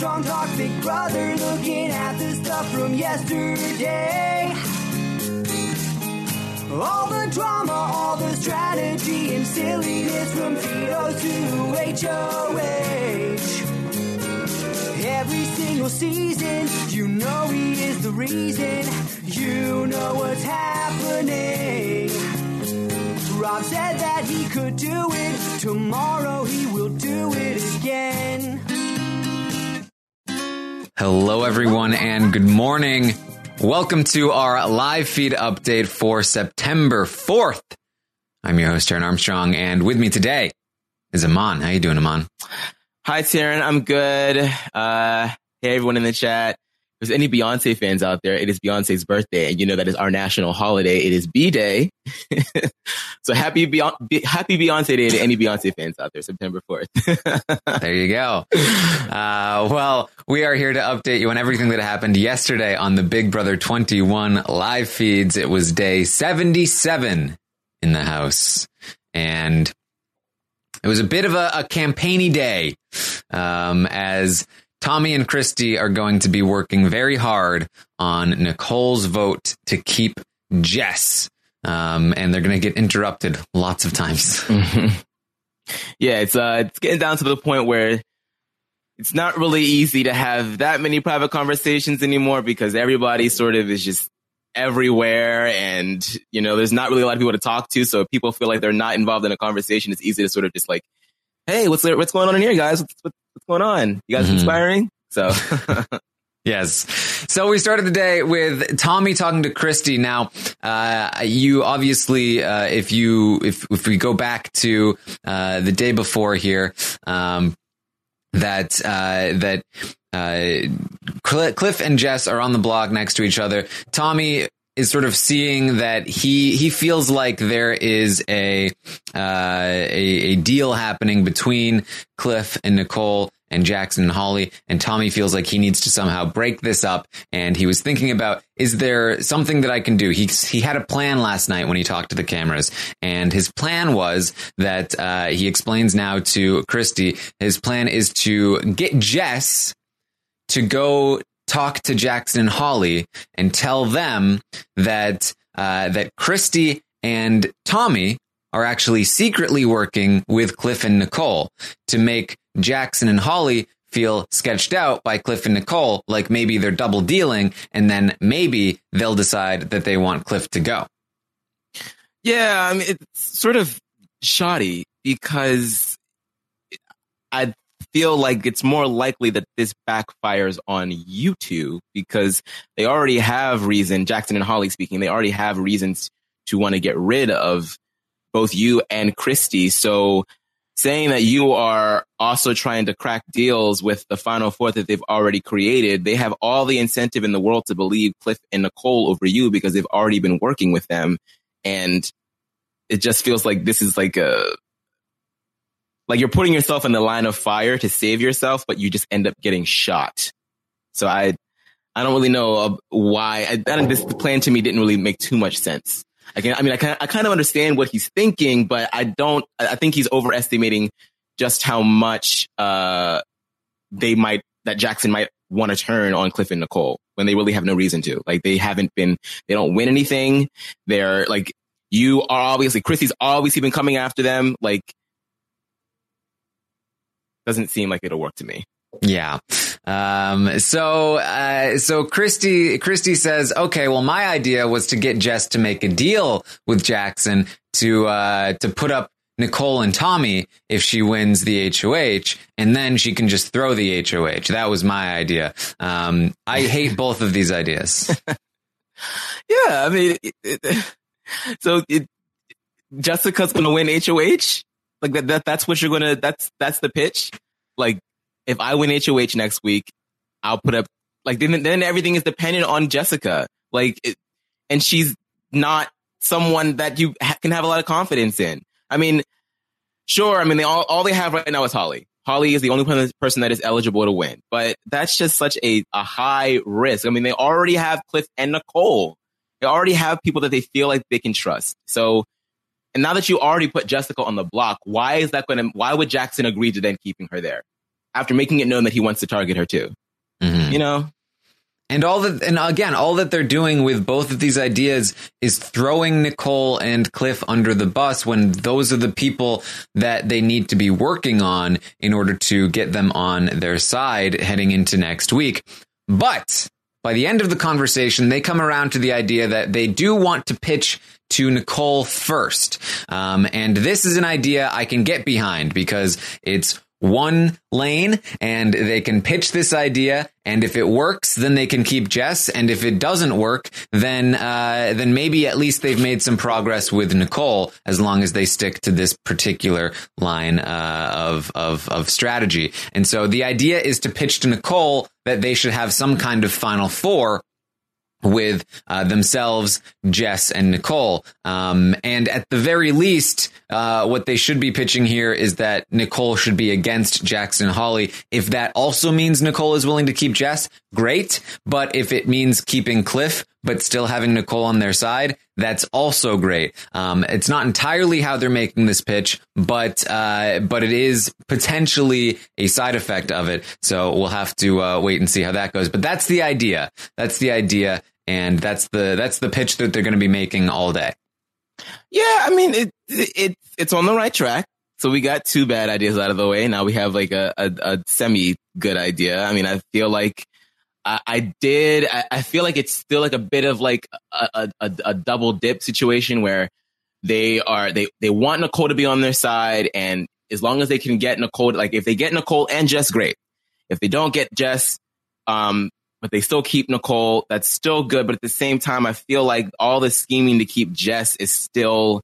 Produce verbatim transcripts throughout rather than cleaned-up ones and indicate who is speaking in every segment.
Speaker 1: Armstrong talk, Big Brother, looking at the stuff from yesterday. All the drama, all the strategy and silliness from Tito to H O H. Every single season, you know he is the reason. You know what's happening. Rob said that he could do it. Tomorrow he will do it again.
Speaker 2: Hello, everyone, and good morning. Welcome to our live feed update for September fourth. I'm your host, Taryn Armstrong, and with me today is Aman. How you doing, Aman?
Speaker 3: Hi, Taryn. I'm good. Uh, hey, everyone in the chat. If there's any Beyonce fans out there, it is Beyonce's birthday, and you know that is our national holiday. It is B-Day. So happy Beyonce, happy Beyonce Day to any Beyonce fans out there, September fourth.
Speaker 2: There you go. Uh, well, we are here to update you on everything that happened yesterday on the Big Brother twenty-one live feeds. It was day seventy-seven in the house, and it was a bit of a, a campaigny day, um, as Tommy and Christy are going to be working very hard on Nicole's vote to keep Jess. Um, and they're going to get interrupted lots of times.
Speaker 3: Mm-hmm. Yeah, it's uh, it's getting down to the point where it's not really easy to have that many private conversations anymore because everybody sort of is just everywhere, and you know, there's not really a lot of people to talk to. So if people feel like they're not involved in a conversation, it's easy to sort of just like, hey, what's what's going on in here, guys? What's, what's going on? You guys mm-hmm. inspiring? So.
Speaker 2: Yes. So we started the day with Tommy talking to Christy. Now, uh, you obviously, uh, if you, if, if we go back to, uh, the day before here, um, that, uh, that, uh, Cliff and Jess are on the block next to each other. Tommy is sort of seeing that he, he feels like there is a, uh, a, a deal happening between Cliff and Nicole and Jackson and Holly, and Tommy feels like he needs to somehow break this up. And he was thinking about, is there something that I can do? He he had a plan last night when he talked to the cameras, and his plan was that uh, he explains now to Christy. His plan is to get Jess to go talk to Jackson and Holly and tell them that uh, that Christy and Tommy are actually secretly working with Cliff and Nicole to make Jackson and Holly feel sketched out by Cliff and Nicole, like maybe they're double dealing, and then maybe they'll decide that they want Cliff to go.
Speaker 3: Yeah, I mean, it's sort of shoddy because I feel like it's more likely that this backfires on you two because they already have reason, Jackson and Holly speaking, they already have reasons to want to get rid of both you and Christy. So saying that you are also trying to crack deals with the Final Four that they've already created, they have all the incentive in the world to believe Cliff and Nicole over you because they've already been working with them. And it just feels like this is like a, like you're putting yourself in the line of fire to save yourself, but you just end up getting shot. So I, I don't really know why. I, I think this plan to me didn't really make too much sense. I can, I mean, I kind, I kind of understand what he's thinking, but I don't, I think he's overestimating just how much, uh, they might, that Jackson might want to turn on Cliff and Nicole when they really have no reason to. Like, they haven't been, they don't win anything. They're like, you are obviously, Chrissy's obviously been coming after them. Like, doesn't seem like it'll work to me.
Speaker 2: Yeah. Um, so, uh, so Christy, Christy says, okay, well, my idea was to get Jess to make a deal with Jackson to, uh, to put up Nicole and Tommy if she wins the H O H, and then she can just throw the H O H. That was my idea. Um, I hate both of these ideas.
Speaker 3: Yeah. I mean, it, it, so it, Jessica's going to win H O H. Like that, that, that's what you're going to, that's, that's the pitch. Like, if I win H O H next week, I'll put up, like, then, then everything is dependent on Jessica. Like, it, and she's not someone that you ha- can have a lot of confidence in. I mean, sure. I mean, they all, all they have right now is Holly. Holly is the only person that is eligible to win, but that's just such a, a high risk. I mean, they already have Cliff and Nicole. They already have people that they feel like they can trust. So, and now that you already put Jessica on the block, why is that going to, why would Jackson agree to then keeping her there? after making it known that he wants to target her too. Mm-hmm. You know?
Speaker 2: And all that, and again, all that they're doing with both of these ideas is throwing Nicole and Cliff under the bus when those are the people that they need to be working on in order to get them on their side heading into next week. But by the end of the conversation, they come around to the idea that they do want to pitch to Nicole first. Um, and this is an idea I can get behind because it's one lane and they can pitch this idea. And if it works, then they can keep Jess. And if it doesn't work, then uh, then maybe at least they've made some progress with Nicole, as long as they stick to this particular line uh, of, of, of strategy. And so the idea is to pitch to Nicole that they should have some kind of final four with uh, themselves, Jess, and Nicole. Um, and at the very least, uh, what they should be pitching here is that Nicole should be against Jackson and Holly. If that also means Nicole is willing to keep Jess, great. But if it means keeping Cliff, but still having Nicole on their side, that's also great. Um, it's not entirely how they're making this pitch, but uh, but it is potentially a side effect of it. So we'll have to uh, wait and see how that goes. But that's the idea. That's the idea. And that's the that's the pitch that they're going to be making all day.
Speaker 3: Yeah, I mean, it, it it's on the right track. So we got two bad ideas out of the way. Now we have like a, a, a semi good idea. I mean, I feel like I, I did. I, I feel like it's still like a bit of like a, a, a double dip situation where they are they they want Nicole to be on their side, and as long as they can get Nicole, like if they get Nicole and Jess, great. If they don't get Jess, um. but they still keep Nicole, that's still good. But at the same time, I feel like all the scheming to keep Jess is still,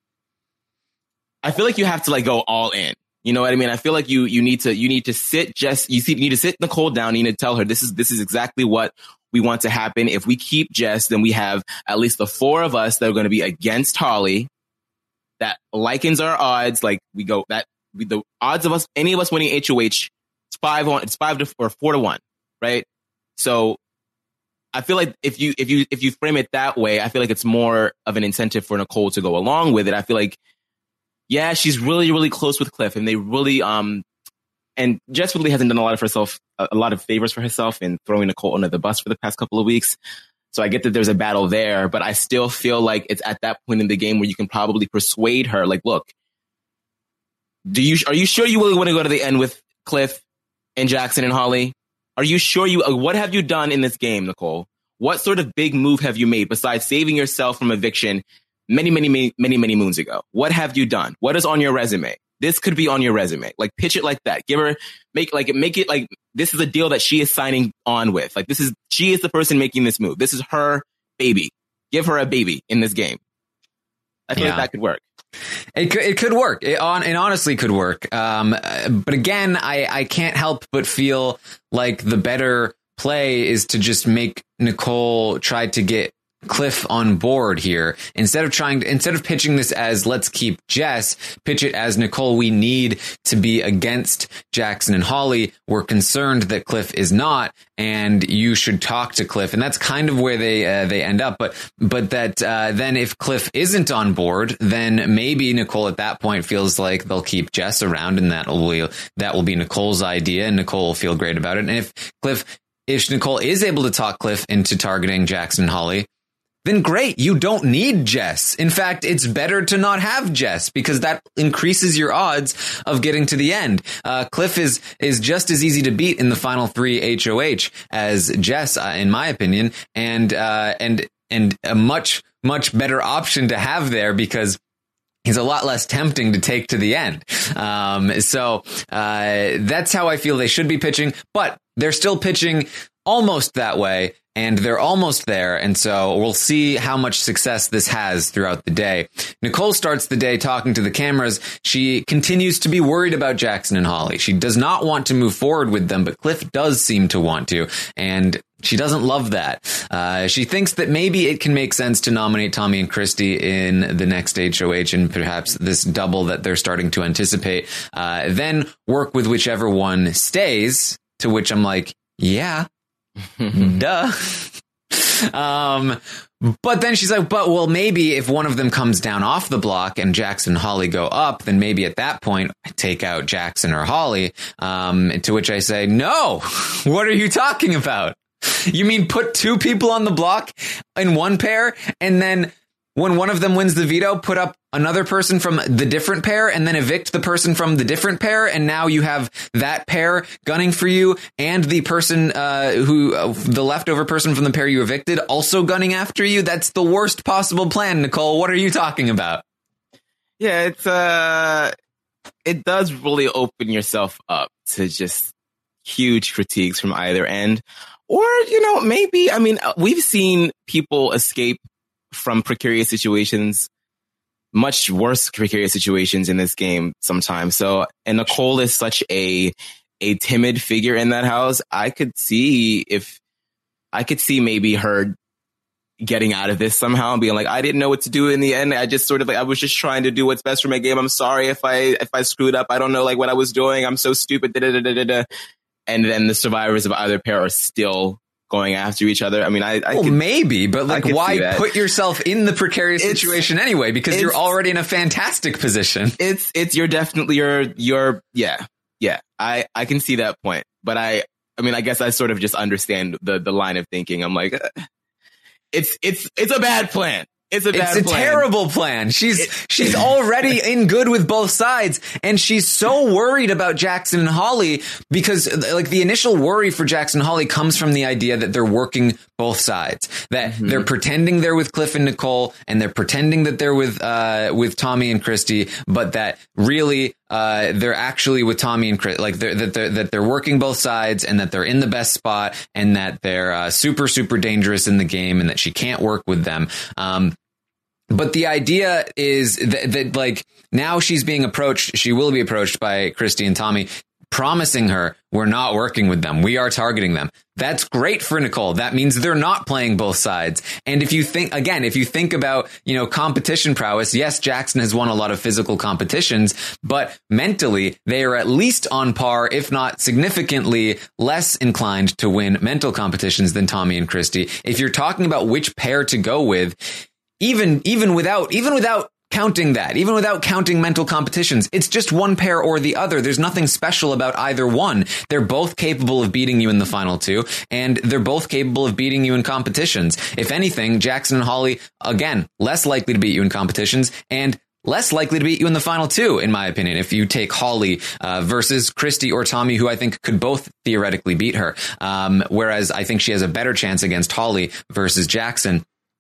Speaker 3: I feel like you have to like go all in. You know what I mean? I feel like you you need to you need to sit Jess, you, see, you need to sit Nicole down. You need to tell her this is this is exactly what we want to happen. If we keep Jess, then we have at least the four of us that are going to be against Holly. That likens our odds. Like we go that we, the odds of us, any of us winning H O H, it's five on it's five to or four to one, right? So I feel like if you if you if you frame it that way, I feel like it's more of an incentive for Nicole to go along with it. I feel like, yeah, she's really, really close with Cliff, and they really um and Jess really hasn't done a lot of herself a lot of favors for herself in throwing Nicole under the bus for the past couple of weeks. So I get that there's a battle there, but I still feel like it's at that point in the game where you can probably persuade her, like, look, do you are you sure you really want to go to the end with Cliff and Jackson and Holly? Are you sure you, what have you done in this game, Nicole? What sort of big move have you made besides saving yourself from eviction many, many, many, many, many moons ago? What have you done? What is on your resume? This could be on your resume. Like, pitch it like that. Give her, make, like, make it like, this is a deal that she is signing on with. Like, this is, she is the person making this move. This is her baby. Give her a baby in this game. I feel yeah. like that could work.
Speaker 2: It could, it could work. It, on, it honestly could work. Um, but again, I, I can't help but feel like the better play is to just make Nicole try to get Cliff on board here instead of trying to, instead of pitching this as let's keep Jess, pitch it as Nicole, we need to be against Jackson and Holly. We're concerned that Cliff is not, and you should talk to Cliff. And that's kind of where they uh, they end up. But but that uh, then if Cliff isn't on board, then maybe Nicole at that point feels like they'll keep Jess around, and that will that will be Nicole's idea, and Nicole will feel great about it. And if Cliff, if Nicole is able to talk Cliff into targeting Jackson and Holly, then great. You don't need Jess. In fact, it's better to not have Jess because that increases your odds of getting to the end. Uh, Cliff is is just as easy to beat in the final three H O H as Jess, uh, in my opinion, and uh, and and a much much better option to have there because he's a lot less tempting to take to the end. Um, so uh, that's how I feel they should be pitching, but they're still pitching almost that way. And they're almost there. And so we'll see how much success this has throughout the day. Nicole starts the day talking to the cameras. She continues to be worried about Jackson and Holly. She does not want to move forward with them, but Cliff does seem to want to. And she doesn't love that. Uh, she thinks that maybe it can make sense to nominate Tommy and Christy in the next H O H and perhaps this double that they're starting to anticipate. Uh, then work with whichever one stays, to which I'm like, yeah. Duh. Um, but then she's like, but well, maybe if one of them comes down off the block and Jackson and Holly go up, then maybe at that point I take out Jackson or Holly. Um, to which I say, no, what are you talking about? You mean put two people on the block in one pair, and then when one of them wins the veto, put up another person from the different pair and then evict the person from the different pair. And now you have that pair gunning for you and the person uh, who uh, the leftover person from the pair you evicted also gunning after you. That's the worst possible plan, Nicole. What are you talking about?
Speaker 3: Yeah, it's uh, it does really open yourself up to just huge critiques from either end. Or, you know, maybe, I mean, we've seen people escape from precarious situations, much worse precarious situations in this game sometimes. So, and Nicole is such a a timid figure in that house. I could see if I could see maybe her getting out of this somehow and being like, I didn't know what to do in the end. I just sort of like I was just trying to do what's best for my game. I'm sorry if I if I screwed up. I don't know like what I was doing. I'm so stupid. Da, da, da, da, da. And then the survivors of either pair are still going after each other. I mean, I, I
Speaker 2: well,
Speaker 3: could,
Speaker 2: maybe, but like, why put yourself in the precarious it's, situation anyway? Because you're already in a fantastic position.
Speaker 3: It's, it's, you're definitely, you're, you're, yeah, yeah. I, I can see that point, but I, I mean, I guess I sort of just understand the, the line of thinking. I'm like, uh, it's, it's, it's a bad plan. It's a bad
Speaker 2: It's a
Speaker 3: plan.
Speaker 2: terrible plan. She's
Speaker 3: it,
Speaker 2: she's already in good with both sides, and she's so worried about Jackson and Holly because like the initial worry for Jackson and Holly comes from the idea that they're working both sides, that mm-hmm. they're pretending they're with Cliff and Nicole, and they're pretending that they're with uh with Tommy and Christy, but that really uh they're actually with Tommy and Chris, like they're, that they're that they're working both sides, and that they're in the best spot, and that they're uh, super super dangerous in the game, and that she can't work with them. Um, But the idea is that, that, like, now she's being approached. She will be approached by Christy and Tommy, promising her, we're not working with them. We are targeting them. That's great for Nicole. That means they're not playing both sides. And if you think, again, if you think about, you know, competition prowess, yes, Jackson has won a lot of physical competitions, but mentally they are at least on par, if not significantly less inclined to win mental competitions than Tommy and Christy. If you're talking about which pair to go with, Even even without even without counting that, even without counting mental competitions, it's just one pair or the other. There's nothing special about either one. They're both capable of beating you in the final two, and they're both capable of beating you in competitions. If anything, Jackson and Holly, again, less likely to beat you in competitions, and less likely to beat you in the final two, in my opinion, if you take Holly uh, versus Christy or Tommy, who I think could both theoretically beat her. Um, whereas I think she has a better chance against Holly versus Jackson.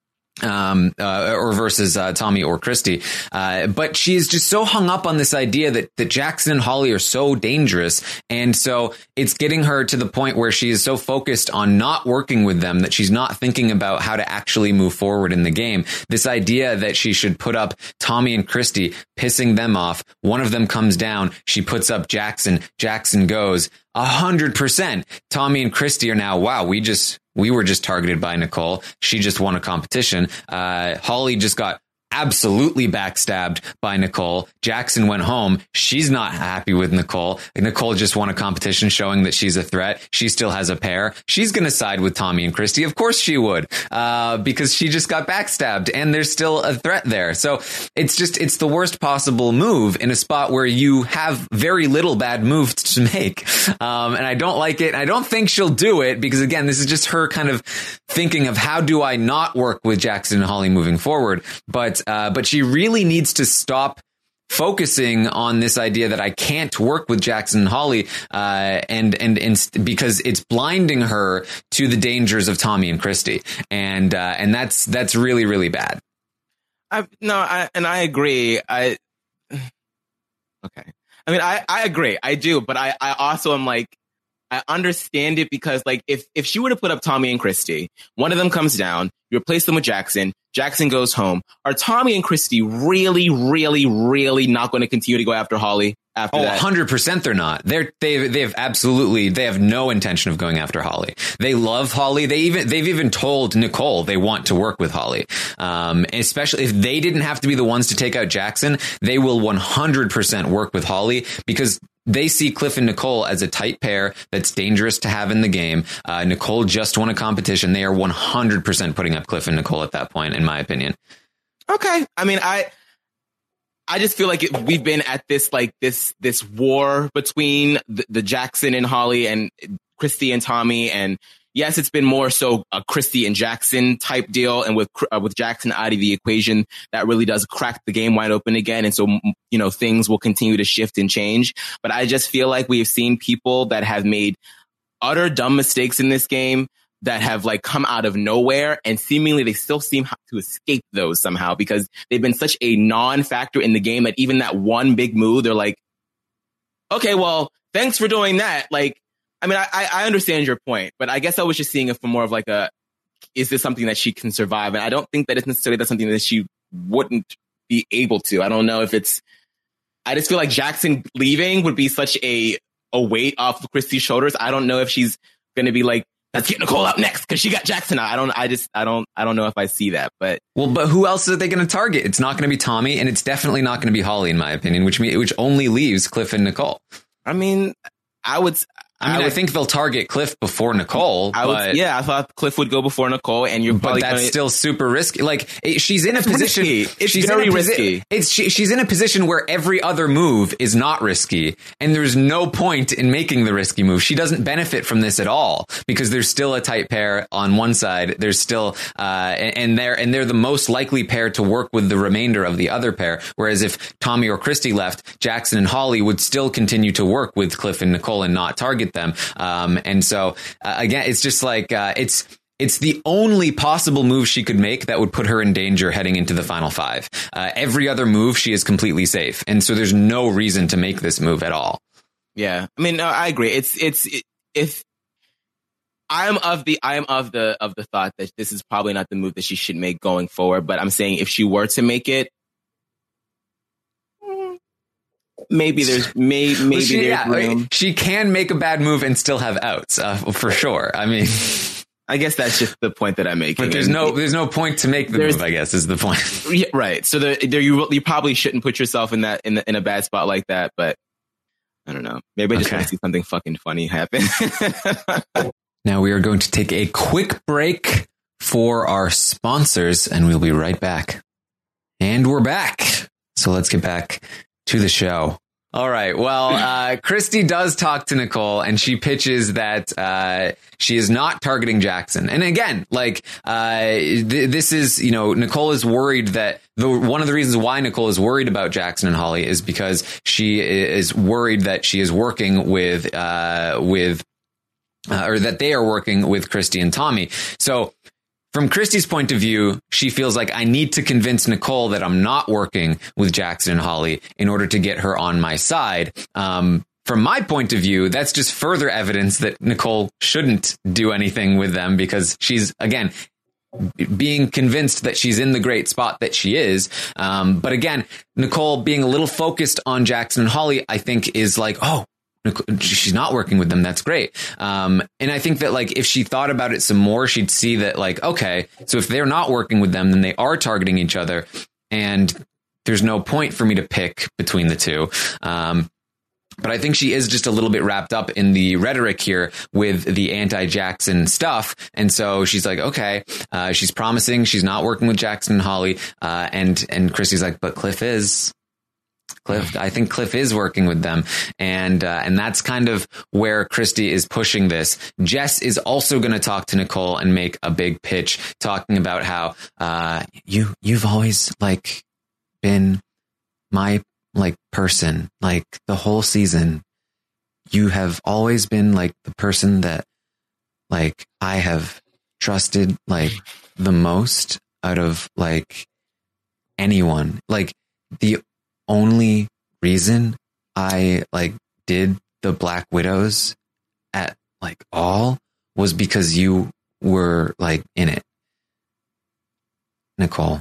Speaker 2: Um, uh, or versus, uh, Tommy or Christy. Uh, but she's just so hung up on this idea that, that Jackson and Holly are so dangerous. And so it's getting her to the point where she is so focused on not working with them that she's not thinking about how to actually move forward in the game. This idea that she should put up Tommy and Christy, pissing them off. One of them comes down. She puts up Jackson. Jackson goes. A hundred percent. Tommy and Christy are now, wow, we just, we were just targeted by Nicole. She just won a competition. Uh, Holly just got absolutely backstabbed by Nicole. Jackson went home. She's not happy with Nicole. Nicole just won a competition showing that she's a threat. She still has a pair. She's going to side with Tommy and Christy. Of course she would, uh, because she just got backstabbed and there's still a threat there. So it's just, it's the worst possible move in a spot where you have very little bad moves to make. Um, and I don't like it. I don't think she'll do it because, again, this is just her kind of thinking of how do I not work with Jackson and Holly moving forward. But Uh, but she really needs to stop focusing on this idea that I can't work with Jackson and Holly, uh, and, and, and because it's blinding her to the dangers of Tommy and Christy. And, uh, and that's, that's really, really bad.
Speaker 3: I, no, I, and I agree. I, okay. I mean, I, I agree. I do. But I, I also am like, I understand it because, like, if, if she were to put up Tommy and Christy, one of them comes down, you replace them with Jackson, Jackson goes home. Are Tommy and Christy really, really, really not going to continue to go after Holly after
Speaker 2: oh,
Speaker 3: that?
Speaker 2: one hundred percent they're not. They're, they they have absolutely, they have no intention of going after Holly. They love Holly. They even, they've even told Nicole they want to work with Holly. Um, especially if they didn't have to be the ones to take out Jackson, they will one hundred percent work with Holly because they see Cliff and Nicole as a tight pair that's dangerous to have in the game. Uh, Nicole just won a competition. They are one hundred percent putting up Cliff and Nicole at that point, in my opinion.
Speaker 3: Okay. I mean, I I just feel like it, we've been at this like this this war between the, the Jackson and Holly and Christy and Tommy. And yes, it's been more so a Christy and Jackson type deal. And with uh, with Jackson out of the equation, that really does crack the game wide open again. And so, you know, things will continue to shift and change. But I just feel like we've seen people that have made utter dumb mistakes in this game that have like come out of nowhere, and seemingly they still seem to escape those somehow because they've been such a non-factor in the game that even that one big move, they're like, okay, well, thanks for doing that. Like, I mean, I, I understand your point, but I guess I was just seeing it from more of like a, is this something that she can survive? And I don't think that it's necessarily that's something that she wouldn't be able to. I don't know if it's, I just feel like Jackson leaving would be such a, a weight off of Christy's shoulders. I don't know if she's going to be like, let's get Nicole out next because she got Jackson out. I don't, I just, I don't, I don't know if I see that, but.
Speaker 2: Well, but who else are they going to target? It's not going to be Tommy, and it's definitely not going to be Holly, in my opinion, which mean, which only leaves Cliff and Nicole.
Speaker 3: I mean, I would,
Speaker 2: I mean, I, would, I think they'll target Cliff before Nicole.
Speaker 3: I
Speaker 2: but,
Speaker 3: would, yeah, I thought Cliff would go before Nicole, and you're probably.
Speaker 2: But that's
Speaker 3: gonna,
Speaker 2: still super risky. Like it, she's in a
Speaker 3: it's
Speaker 2: position.
Speaker 3: Risky. It's
Speaker 2: she's
Speaker 3: very
Speaker 2: in a posi-
Speaker 3: risky.
Speaker 2: It's she, she's in a position where every other move is not risky, and there's no point in making the risky move. She doesn't benefit from this at all because there's still a tight pair on one side. There's still, uh, and, and they're and they're the most likely pair to work with the remainder of the other pair. Whereas if Tommy or Christy left, Jackson and Holly would still continue to work with Cliff and Nicole and not target them. Um, and so uh, again, it's just like uh, it's it's the only possible move she could make that would put her in danger heading into the final five. Uh, every other move, she is completely safe, and so there's no reason to make this move at all.
Speaker 3: Yeah, I mean, no, I agree. It's it's it, if I'm of the I'm of the of the thought that this is probably not the move that she should make going forward. But I'm saying if she were to make it. Maybe there's may, maybe
Speaker 2: well, she,
Speaker 3: there's
Speaker 2: yeah,
Speaker 3: room.
Speaker 2: She can make a bad move and still have outs uh, for sure. I mean,
Speaker 3: I guess that's just the point that I'm making.
Speaker 2: But there's
Speaker 3: and
Speaker 2: no there's no point to make the move. I guess is the point.
Speaker 3: Yeah, right. So the, there you you probably shouldn't put yourself in that in the, in a bad spot like that. But I don't know. Maybe I just okay. want to see something fucking funny happen.
Speaker 2: Now we are going to take a quick break for our sponsors, and we'll be right back. And we're back. So let's get back to the show. All right. Well, uh, Christy does talk to Nicole, and she pitches that uh, she is not targeting Jackson. And again, like uh, th- this is, you know, Nicole is worried that the one of the reasons why Nicole is worried about Jackson and Holly is because she is worried that she is working with uh, with uh, or that they are working with Christy and Tommy. So from Christy's point of view, she feels like I need to convince Nicole that I'm not working with Jackson and Holly in order to get her on my side. Um, from my point of view, that's just further evidence that Nicole shouldn't do anything with them because she's, again, being convinced that she's in the great spot that she is. Um, but again, Nicole being a little focused on Jackson and Holly, I think is like, oh, she's not working with them. That's great. Um, and I think that like if she thought about it some more, she'd see that like, OK, so if they're not working with them, then they are targeting each other. And there's no point for me to pick between the two. Um, but I think she is just a little bit wrapped up in the rhetoric here with the anti-Jackson stuff. And so she's like, OK, uh, she's promising she's not working with Jackson and Holly. Uh, and and Christy's like, but Cliff is. Cliff, I think Cliff is working with them. And uh, and that's kind of where Christy is pushing this. Jess is also going to talk to Nicole and make a big pitch talking about how uh, you you've always like been my like person, like the whole season. You have always been like the person that like I have trusted like the most out of like anyone. Like the only reason I like did the Black Widows at like all was because you were like in it. Nicole.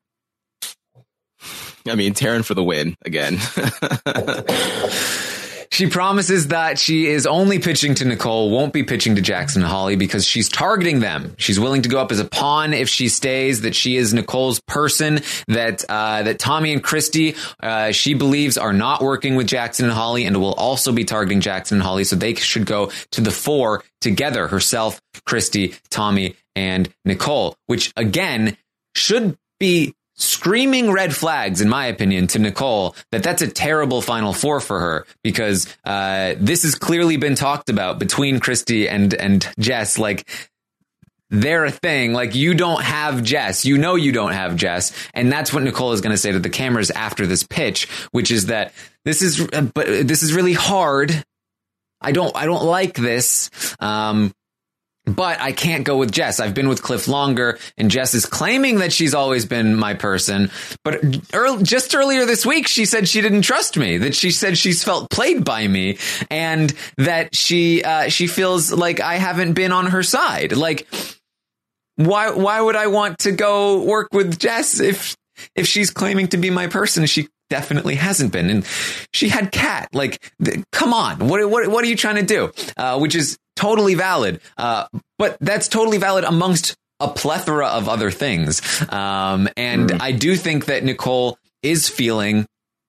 Speaker 3: I mean, Taryn for the win again.
Speaker 2: She promises that she is only pitching to Nicole, won't be pitching to Jackson and Holly because she's targeting them. She's willing to go up as a pawn if she stays, that she is Nicole's person, that uh, that Tommy and Christy, uh, she believes, are not working with Jackson and Holly and will also be targeting Jackson and Holly. So they should go to the four together, herself, Christy, Tommy, and Nicole, which again should be screaming red flags, in my opinion, to Nicole, that that's a terrible final four for her, because uh, this has clearly been talked about between Christy and, and Jess. Like, they're a thing. Like, you don't have Jess. You know you don't have Jess. And that's what Nicole is going to say to the cameras after this pitch, which is that this is, uh, but this is really hard. I don't, I don't like this. Um, But I can't go with Jess. I've been with Cliff longer, and Jess is claiming that she's always been my person. But early, just earlier this week, she said she didn't trust me, that she said she's felt played by me, and that she uh, she feels like I haven't been on her side. Like, why why would I want to go work with Jess if if she's claiming to be my person? She definitely hasn't been. And she had Kat. Like, th- come on. What what what are you trying to do? Uh, which is totally valid. Uh, but that's totally valid amongst a plethora of other things. Um, and mm. I do think that Nicole is feeling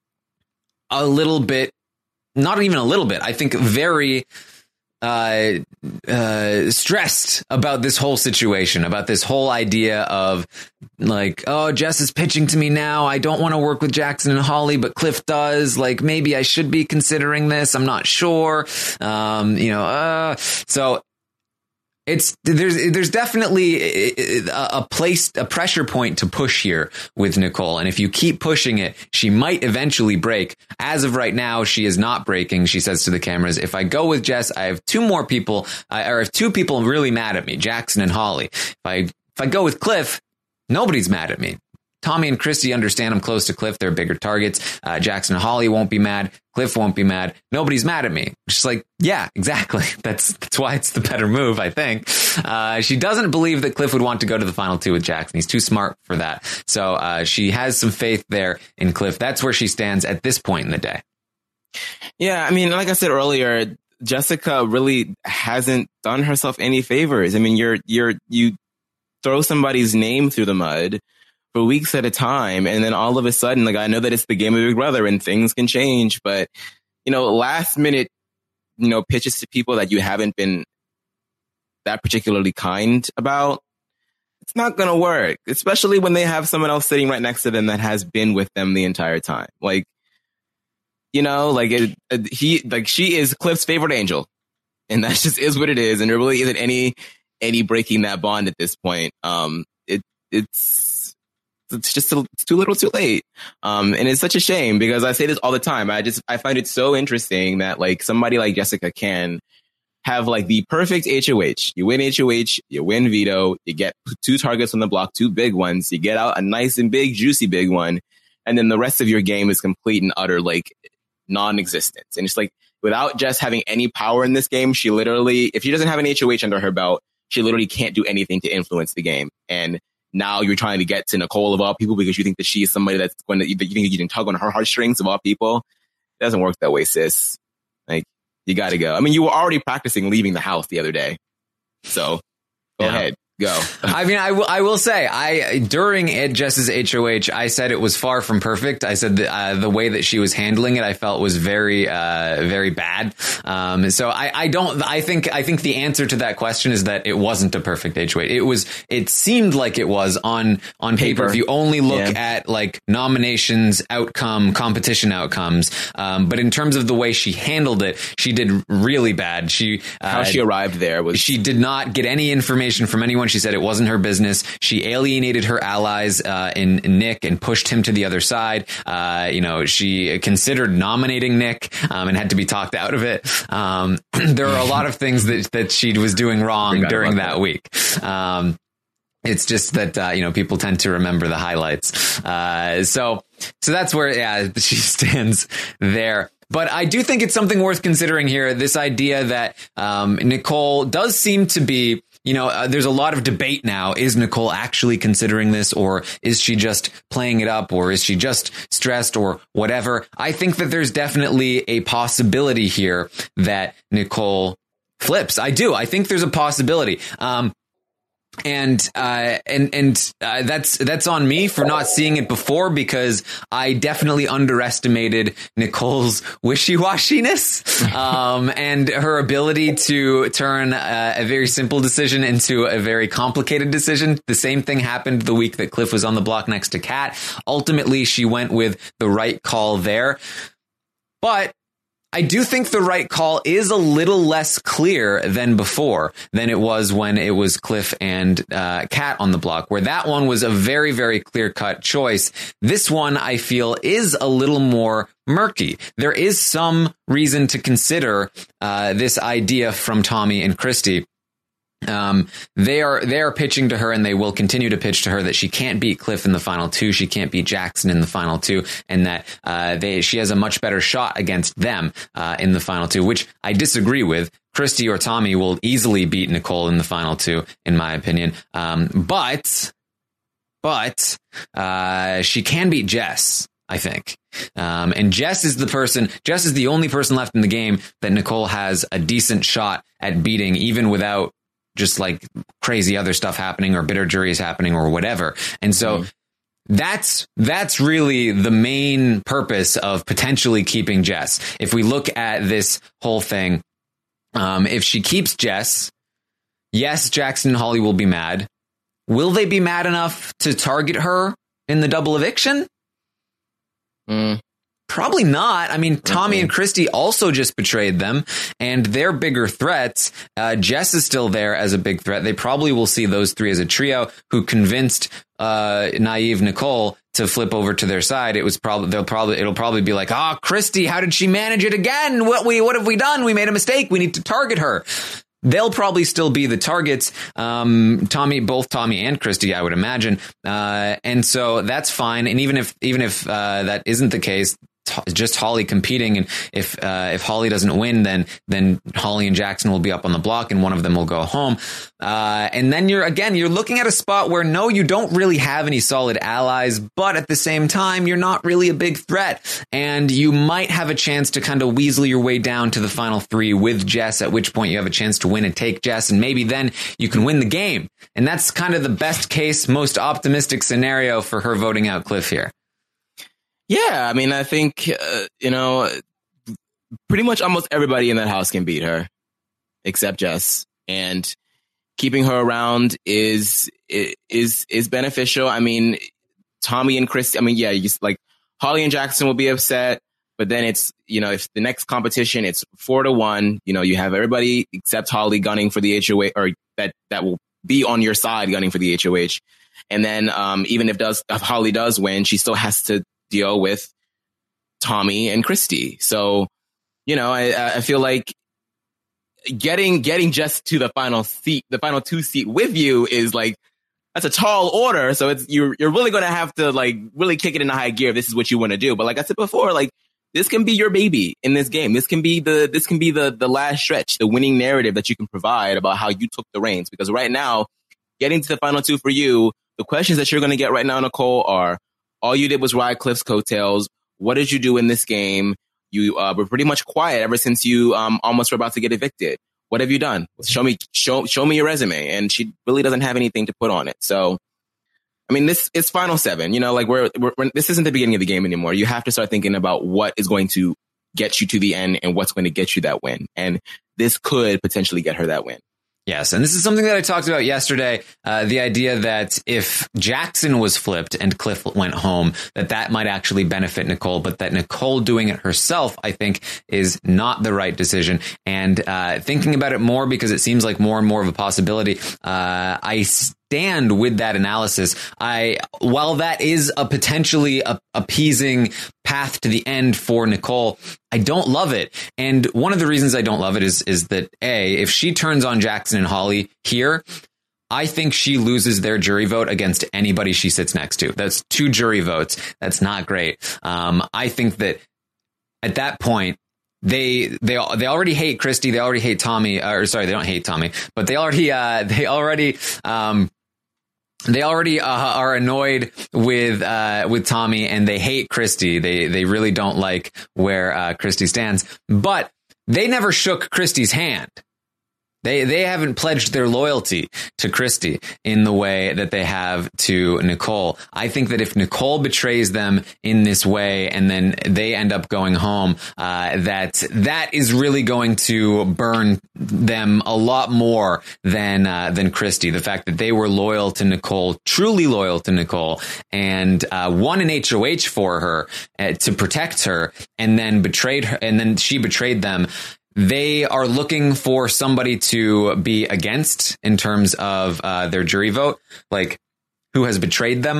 Speaker 2: a little bit, not even a little bit, I think very uh, uh, stressed about this whole situation, about this whole idea of like, oh, Jess is pitching to me now. I don't want to work with Jackson and Holly, but Cliff does. Like, maybe I should be considering this. I'm not sure. Um, you know, uh, so it's there's there's definitely a, a place, a pressure point to push here with Nicole. And if you keep pushing it, she might eventually break. As of right now, she is not breaking. She says to the cameras, if I go with Jess, I have two more people, uh, or if two people really mad at me, Jackson and Holly. If I if I go with Cliff, nobody's mad at me. Tommy and Christy understand I'm close to Cliff. They're bigger targets. Uh, Jackson and Holly won't be mad. Cliff won't be mad. Nobody's mad at me. She's like, yeah, exactly. That's that's why it's the better move, I think. Uh, she doesn't believe that Cliff would want to go to the final two with Jackson. He's too smart for that. So uh, she has some faith there in Cliff. That's where she stands at this point in the day.
Speaker 3: Yeah, I mean, like I said earlier, Jessica really hasn't done herself any favors. I mean, you're you're you throw somebody's name through the mud for weeks at a time, and then all of a sudden, like, I know that it's the game of Big Brother and things can change, but, you know, last minute, you know, pitches to people that you haven't been that particularly kind about, it's not going to work, especially when they have someone else sitting right next to them that has been with them the entire time. Like, you know, like it, it, he, like she is Cliff's favorite angel, and that just is what it is. And there really isn't any, any breaking that bond at this point. Um, it, it's, It's just a, it's too little too late. Um, and it's such a shame because I say this all the time. I just, I find it so interesting that like somebody like Jessica can have like the perfect H O H. You win H O H, you win veto, you get two targets on the block, two big ones. You get out a nice and big, juicy big one. And then the rest of your game is complete and utter like non-existent. And it's like without Jess having any power in this game, she literally, if she doesn't have an H O H under her belt, she literally can't do anything to influence the game. And now you're trying to get to Nicole of all people because you think that she is somebody that's going to, you think you can tug on her heartstrings of all people. It doesn't work that way, sis. Like, you got to go. I mean, you were already practicing leaving the house the other day. So go yeah. ahead. Go.
Speaker 2: I mean, I will, I will say, I, during it, Jess's H O H, I said it was far from perfect. I said that, uh, the way that she was handling it, I felt was very, uh, very bad. Um, so I, I don't, I think, I think the answer to that question is that it wasn't a perfect H O H. It was, it seemed like it was on, on paper. paper. If you only look yeah. at like nominations, outcome, competition outcomes. Um, but in terms of the way she handled it, she did really bad. She, uh,
Speaker 3: how she arrived there was,
Speaker 2: she did not get any information from anyone. She said it wasn't her business. She alienated her allies uh, in, in Nick and pushed him to the other side. Uh, you know, she considered nominating Nick um, and had to be talked out of it. Um, there are a lot of things that, that she was doing wrong during that, that week. Um, it's just that, uh, you know, people tend to remember the highlights. Uh, so, so that's where, yeah, she stands there. But I do think it's something worth considering here. This idea that um, Nicole does seem to be, you know, uh, there's a lot of debate now. Is Nicole actually considering this, or is she just playing it up, or is she just stressed or whatever? I think that there's definitely a possibility here that Nicole flips. I do. I think there's a possibility. Um, And, uh, and, and, uh, that's, that's on me for not seeing it before, because I definitely underestimated Nicole's wishy-washiness, um, and her ability to turn uh, a very simple decision into a very complicated decision. The same thing happened the week that Cliff was on the block next to Kat. Ultimately, she went with the right call there. But I do think the right call is a little less clear than before, than it was when it was Cliff and uh, Kat on the block, where that one was a very, very clear-cut choice. This one, I feel, is a little more murky. There is some reason to consider uh, this idea from Tommy and Christy. Um, they are, they are pitching to her, and they will continue to pitch to her, that she can't beat Cliff in the final two. She can't beat Jackson in the final two, and that, uh, they, she has a much better shot against them, uh, in the final two, which I disagree with. Christy or Tommy will easily beat Nicole in the final two, in my opinion. Um, but, but, uh, she can beat Jess, I think. Um, and Jess is the person, Jess is the only person left in the game that Nicole has a decent shot at beating, even without just like crazy other stuff happening, or bitter juries happening, or whatever. And so mm. that's, that's really the main purpose of potentially keeping Jess. If we look at this whole thing, um, if she keeps Jess, yes, Jackson and Holly will be mad. Will they be mad enough to target her in the double eviction?
Speaker 3: Mm.
Speaker 2: Probably not. I mean, Tommy and Christy also just betrayed them, and they're bigger threats. Uh, Jess is still there as a big threat. They probably will see those three as a trio who convinced uh, naive Nicole to flip over to their side. It was probably they'll probably it'll probably be like, ah, oh, Christy, how did she manage it again? What we what have we done? We made a mistake. We need to target her. They'll probably still be the targets. Um, Tommy, both Tommy and Christy, I would imagine. Uh, and so that's fine. And even if even if uh, that isn't the case, just Holly competing, and if uh, if Holly doesn't win, then then Holly and Jackson will be up on the block, and one of them will go home. Uh, and then you're again you're looking at a spot where no, you don't really have any solid allies, but at the same time you're not really a big threat, and you might have a chance to kind of weasel your way down to the final three with Jess. At which point you have a chance to win and take Jess, and maybe then you can win the game. And that's kind of the best case, most optimistic scenario for her voting out Cliff here.
Speaker 3: Yeah, I mean, I think, uh, you know, pretty much almost everybody in that house can beat her, except Jess. And keeping her around is is is beneficial. I mean, Tommy and Chris, I mean, yeah, you, like Holly and Jackson will be upset, but then it's, you know, if the next competition, it's four to one, you know, you have everybody except Holly gunning for the H O H, or that, that will be on your side gunning for the H O H. And then um, even if does if Holly does win, she still has to deal with Tommy and Christy. So, you know, I, I feel like getting getting Jess to the final seat, the final two seat with you is like, that's a tall order. So it's you're you're really going to have to like really kick it into high gear if this is what you want to do. But like I said before, like this can be your baby in this game. This can be the this can be the the last stretch, the winning narrative that you can provide about how you took the reins. Because right now, getting to the final two for you, the questions that you're going to get right now, Nicole, are: all you did was ride Cliff's coattails. What did you do in this game? You uh, were pretty much quiet ever since you um, almost were about to get evicted. What have you done? Show me, show, show me your resume. And she really doesn't have anything to put on it. So, I mean, this is final seven. You know, like we're, we're, we're this isn't the beginning of the game anymore. You have to start thinking about what is going to get you to the end and what's going to get you that win. And this could potentially get her that win.
Speaker 2: Yes, and this is something that I talked about yesterday, uh, the idea that if Jackson was flipped and Cliff went home, that that might actually benefit Nicole, but that Nicole doing it herself, I think, is not the right decision. And uh, thinking about it more, because it seems like more and more of a possibility, uh, I stand with that analysis. I, while that is a potentially a, appeasing path to the end for Nicole, I don't love it. And one of the reasons I don't love it is, is that A, if she turns on Jackson and Holly here, I think she loses their jury vote against anybody she sits next to. That's two jury votes. That's not great. Um, I think that at that point, they they they already hate Christy. They already hate Tommy. Or sorry, they don't hate Tommy, but they already uh, they already. Um, They already uh, are annoyed with uh, with Tommy, and they hate Christy. They they really don't like where uh, Christy stands. But they never shook Christy's hand. They they haven't pledged their loyalty to Christy in the way that they have to Nicole. I think that if Nicole betrays them in this way and then they end up going home, uh, that that is really going to burn them a lot more than uh, than Christy. The fact that they were loyal to Nicole, truly loyal to Nicole, and uh, won an H O H for her uh, to protect her, and then betrayed her, and then she betrayed them. They are looking for somebody to be against in terms of uh, their jury vote, like who has betrayed them.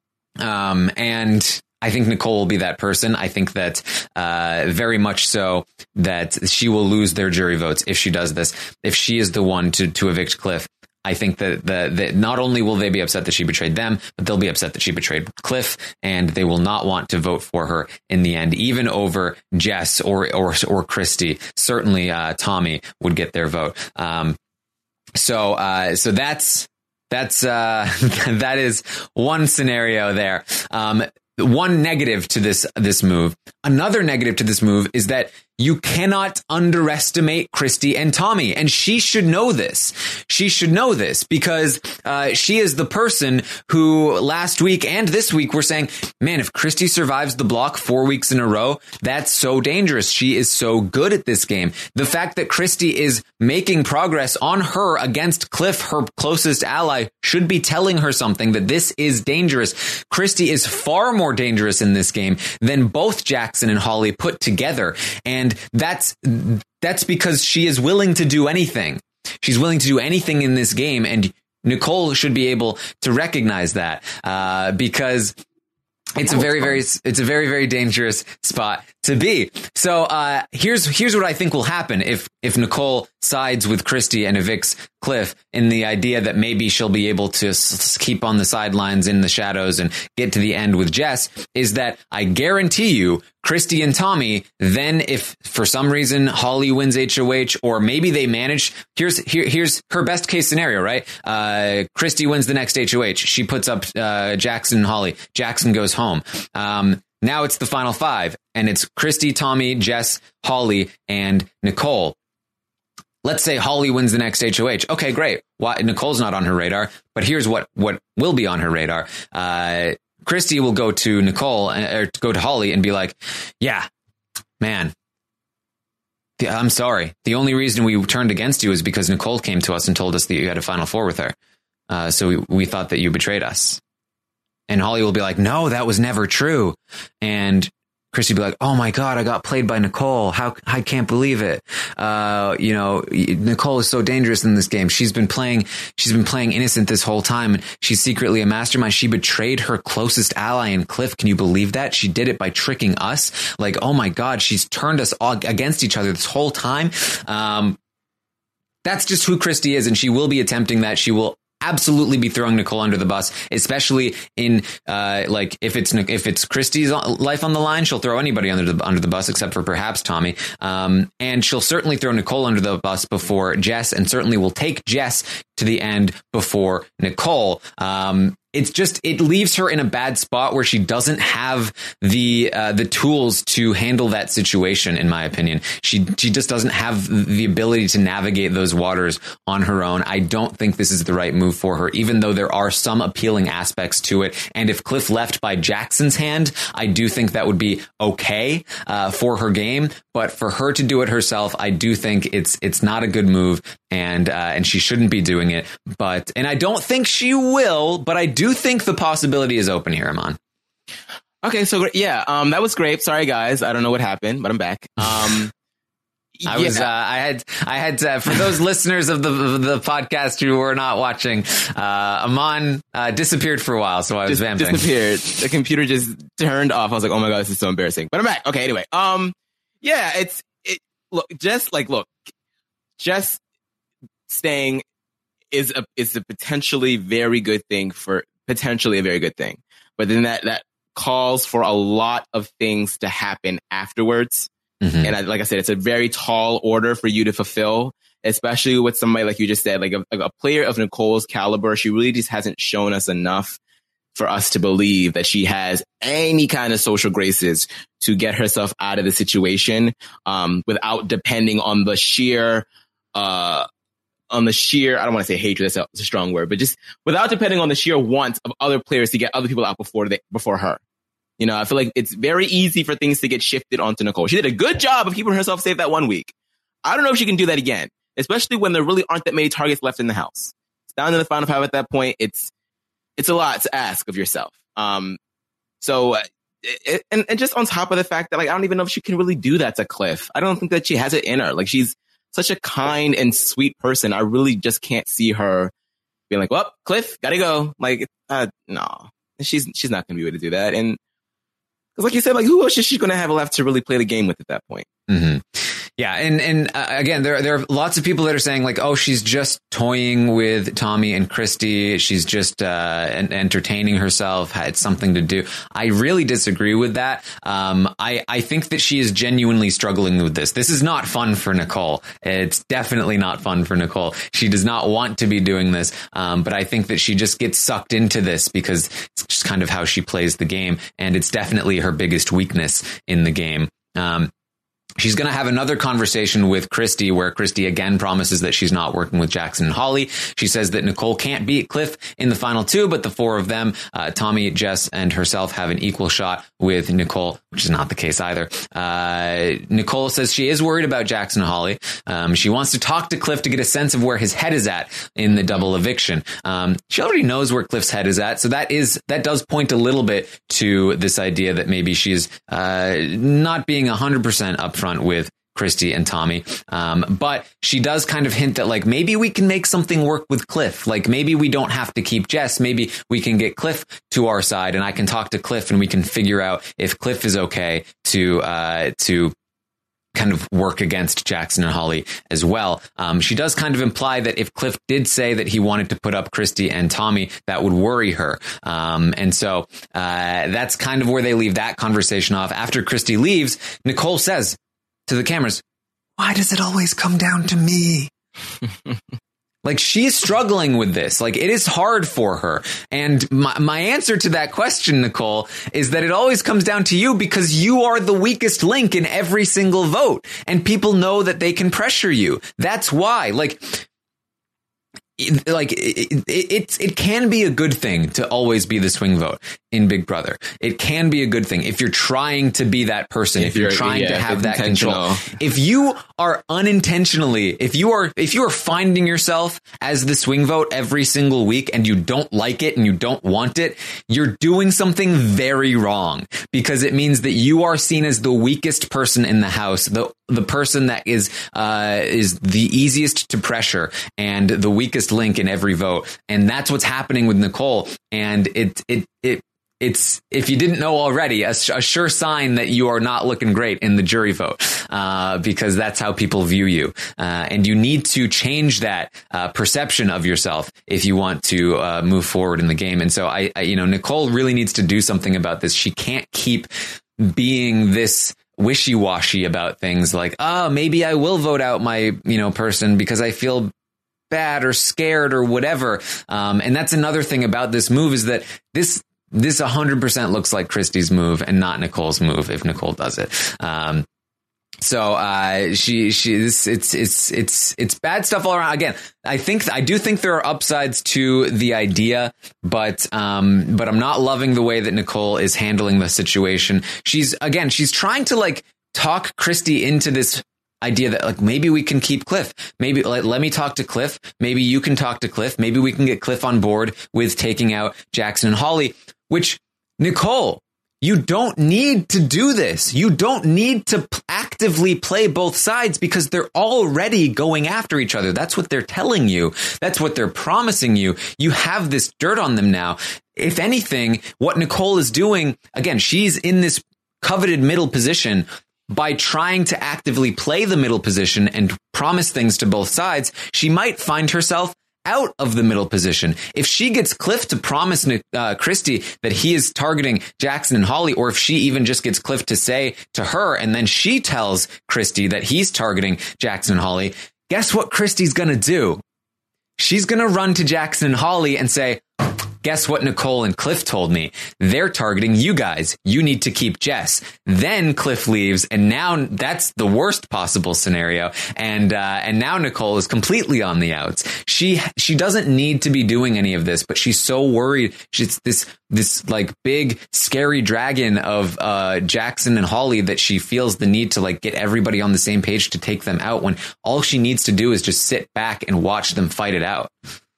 Speaker 2: Um, and I think Nicole will be that person. I think that uh, very much so that she will lose their jury votes if she does this, if she is the one to, to evict Cliff. I think that, the, that not only will they be upset that she betrayed them, but they'll be upset that she betrayed Cliff, and they will not want to vote for her in the end, even over Jess or or or Christy. Certainly, uh, Tommy would get their vote. Um, so uh, so that's that's uh, that is one scenario there. Um, one negative to this this move. Another negative to this move is that you cannot underestimate Christy and Tommy, and she should know this. She should know this because uh, she is the person who last week and this week were saying, man, if Christy survives the block four weeks in a row, that's so dangerous. She is so good at this game. The fact that Christy is making progress on her against Cliff, her closest ally, should be telling her something, that this is dangerous. Christy is far more dangerous in this game than both Jackson and Holly put together. And And that's that's because she is willing to do anything. She's willing to do anything in this game. And Nicole should be able to recognize that uh, because it's a very, very it's a very, very dangerous spot to be. So uh, here's here's what I think will happen if if Nicole sides with Christy and evicts Cliff, in the idea that maybe she'll be able to s- keep on the sidelines in the shadows and get to the end with Jess, is that I guarantee you Christy and Tommy, then if for some reason Holly wins H O H, or maybe they manage, here's here, here's her best case scenario, right? Uh, Christy wins the next H O H. She puts up uh, Jackson and Holly. Jackson goes home. Um, now it's the final five, and it's Christy, Tommy, Jess, Holly, and Nicole. Let's say Holly wins the next H O H. Okay, great. Why, Nicole's not on her radar, but here's what, what will be on her radar. Uh, Christy will go to Nicole or go to Holly and be like, yeah, man, I'm sorry. The only reason we turned against you is because Nicole came to us and told us that you had a final four with her. Uh, so we, we thought that you betrayed us. And Holly will be like, no, that was never true. And Christy will be like, oh my God, I got played by Nicole. How, I can't believe it. Uh, you know, Nicole is so dangerous in this game. She's been playing, she's been playing innocent this whole time. And she's secretly a mastermind. She betrayed her closest ally in Cliff. Can you believe that? She did it by tricking us. Like, oh my God, she's turned us all against each other this whole time. Um, that's just who Christy is. And she will be attempting that. She will absolutely be throwing Nicole under the bus, especially in uh, like if it's if it's Christy's life on the line, she'll throw anybody under the under the bus except for perhaps Tommy. Um, and she'll certainly throw Nicole under the bus before Jess, and certainly will take Jess to the end before Nicole. Um, it's just, it leaves her in a bad spot where she doesn't have the uh, the tools to handle that situation, in my opinion. She she just doesn't have the ability to navigate those waters on her own. I don't think this is the right move for her, even though there are some appealing aspects to it. And if Cliff left by Jackson's hand, I do think that would be okay uh, for her game. But for her to do it herself, I do think it's it's not a good move, and uh, and she shouldn't be doing it. But and I don't think she will, but I do think the possibility is open here, Aman.
Speaker 3: Okay, so yeah, um, that was great. Sorry, guys, I don't know what happened, but I'm back. Um,
Speaker 2: I was, yeah. uh, I had, I had, uh, for those listeners of the the podcast who were not watching, uh, Aman uh, disappeared for a while, so I was
Speaker 3: just
Speaker 2: vamping.
Speaker 3: Disappeared. The computer just turned off. I was like, oh my God, this is so embarrassing. But I'm back. Okay, anyway, um, yeah, it's it. Look, just like look, just staying is a is a potentially very good thing for potentially a very good thing, but then that that calls for a lot of things to happen afterwards. Mm-hmm. And I, like I said, it's a very tall order for you to fulfill, especially with somebody like you just said, like a, a player of Nicole's caliber. She really just hasn't shown us enough for us to believe that she has any kind of social graces to get herself out of the situation, um, without depending on the sheer, uh, on the sheer, I don't want to say hatred, that's a, that's a strong word, but just without depending on the sheer want of other players to get other people out before they, before her. You know, I feel like it's very easy for things to get shifted onto Nicole. She did a good job of keeping herself safe that one week. I don't know if she can do that again, especially when there really aren't that many targets left in the house. It's down to the final five at that point. It's, it's a lot to ask of yourself. Um, so, uh, it, and, and just on top of the fact that, like, I don't even know if she can really do that to Cliff. I don't think that she has it in her. Like, she's such a kind and sweet person. I really just can't see her being like, well, Cliff, gotta go. Like, uh, no, she's, she's not going to be able to do that. And because like you said, like, who else is she going to have left to really play the game with at that point?
Speaker 2: Mm-hmm. Yeah. And, and uh, again, there, there are lots of people that are saying like, oh, she's just toying with Tommy and Christy. She's just, uh, entertaining herself. Had something to do. I really disagree with that. Um, I, I think that she is genuinely struggling with this. This is not fun for Nicole. It's definitely not fun for Nicole. She does not want to be doing this. Um, but I think that she just gets sucked into this because it's just kind of how she plays the game. And it's definitely her biggest weakness in the game. Um, She's going to have another conversation with Christy where Christy again promises that she's not working with Jackson and Holly. She says that Nicole can't beat Cliff in the final two, but the four of them, uh, Tommy, Jess, and herself have an equal shot with Nicole, which is not the case either. Uh, Nicole says she is worried about Jackson and Holly. Um, she wants to talk to Cliff to get a sense of where his head is at in the double eviction. Um, she already knows where Cliff's head is at. So that is, that does point a little bit to this idea that maybe she's, uh, not being a hundred percent upfront with Christy and Tommy. Um, but she does kind of hint that like, maybe we can make something work with Cliff. Like maybe we don't have to keep Jess. Maybe we can get Cliff to our side and I can talk to Cliff and we can figure out if Cliff is okay to, uh, to kind of work against Jackson and Holly as well. Um, she does kind of imply that if Cliff did say that he wanted to put up Christy and Tommy, that would worry her. Um, and so, uh, that's kind of where they leave that conversation off. After Christy leaves, Nicole says to the cameras, why does it always come down to me? Like she's struggling with this. Like it is hard for her. And my, my answer to that question, Nicole, is that it always comes down to you because you are the weakest link in every single vote. And people know that they can pressure you. That's why, like, like it, it, it, it can be a good thing to always be the swing vote in Big Brother. It can be a good thing if you're trying to be that person, if, if you're, you're trying yeah, to have that control. If you are unintentionally, if you are, if you are finding yourself as the swing vote every single week and you don't like it and you don't want it, you're doing something very wrong because it means that you are seen as the weakest person in the house, the the person that is uh is the easiest to pressure and the weakest link in every vote. And that's what's happening with Nicole. And it it it it's, if you didn't know already, a, a sure sign that you are not looking great in the jury vote, uh, because that's how people view you. Uh, and you need to change that, uh, perception of yourself if you want to, uh, move forward in the game. And so I, I, you know, Nicole really needs to do something about this. She can't keep being this wishy-washy about things like, oh, maybe I will vote out my, you know, person because I feel bad or scared or whatever. Um, and that's another thing about this move is that this, This one hundred percent looks like Christy's move and not Nicole's move if Nicole does it. Um, so uh, she she it's it's it's it's it's bad stuff all around. Again, I think I do think there are upsides to the idea, but um, but I'm not loving the way that Nicole is handling the situation. She's again, she's trying to like talk Christy into this idea that like maybe we can keep Cliff. Maybe let, let me talk to Cliff. Maybe you can talk to Cliff. Maybe we can get Cliff on board with taking out Jackson and Holly. Which, Nicole, you don't need to do this. You don't need to p- actively play both sides because they're already going after each other. That's what they're telling you. That's what they're promising you. You have this dirt on them now. If anything, what Nicole is doing, again, she's in this coveted middle position. By trying to actively play the middle position and promise things to both sides, she might find herself out of the middle position. If she gets Cliff to promise uh, Christie that he is targeting Jackson and Holly, or if she even just gets Cliff to say to her, and then she tells Christie that he's targeting Jackson and Holly, guess what Christie's going to do? She's going to run to Jackson and Holly and say, guess what Nicole and Cliff told me? They're targeting you guys. You need to keep Jess. Then Cliff leaves, and now that's the worst possible scenario. And uh, and now Nicole is completely on the outs. She she doesn't need to be doing any of this, but she's so worried. She's this this like big scary dragon of uh, Jackson and Holly that she feels the need to like get everybody on the same page to take them out, when all she needs to do is just sit back and watch them fight it out.